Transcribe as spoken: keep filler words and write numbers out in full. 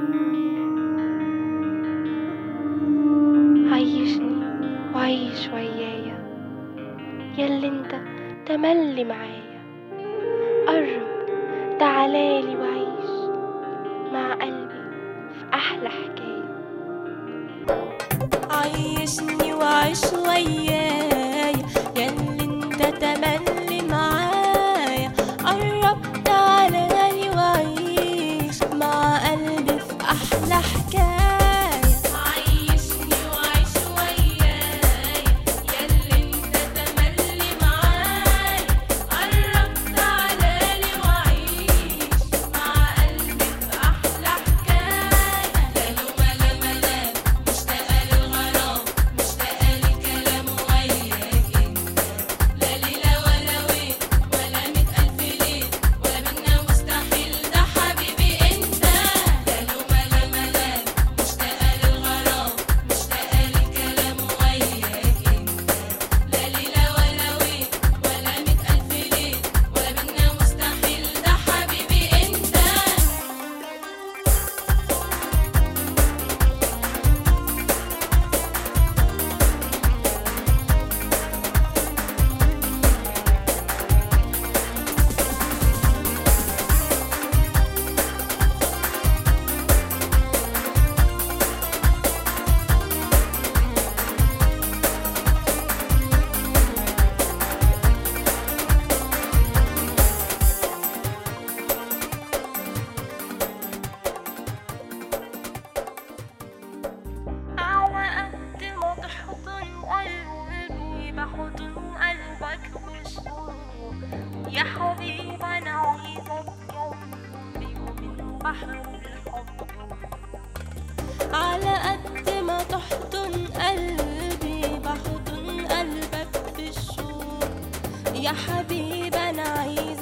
عيشني وعيش ويايا ياللي انت تملي معايا، قرب تعالالي وعيش مع قلبي في أحلى حكاية. عيشني وعيش ويايا ياللي انت تملي معايا، قرب تعالالي وعيش مع قلبي في أحلى حكاية. بحضن قلبك بالشوق يا حبيب، أنا عايزك جنبي ومن بحر الحب. على قد ما تحضن قلبي بحضن قلبك بالشوق يا حبيب، أنا عايزك